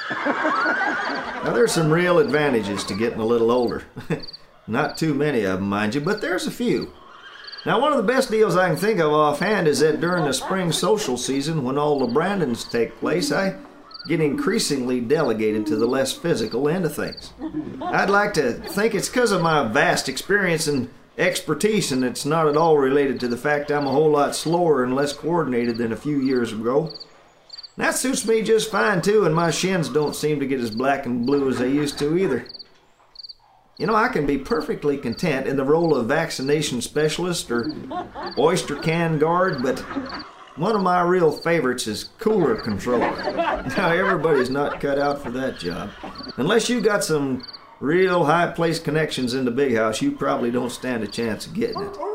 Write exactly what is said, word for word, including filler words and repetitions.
Now, there's some real advantages to getting a little older. Not too many of them, mind you, but there's a few. Now, one of the best deals I can think of offhand is that during the spring social season, when all the brandings take place, I get increasingly delegated to the less physical end of things. I'd like to think it's because of my vast experience and expertise, and it's not at all related to the fact I'm a whole lot slower and less coordinated than a few years ago. That suits me just fine, too, and my shins don't seem to get as black and blue as they used to either. You know, I can be perfectly content in the role of vaccination specialist or oyster can guard, but one of my real favorites is cooler controller. Now, everybody's not cut out for that job. Unless you got some real high-placed connections in the big house, you probably don't stand a chance of getting it.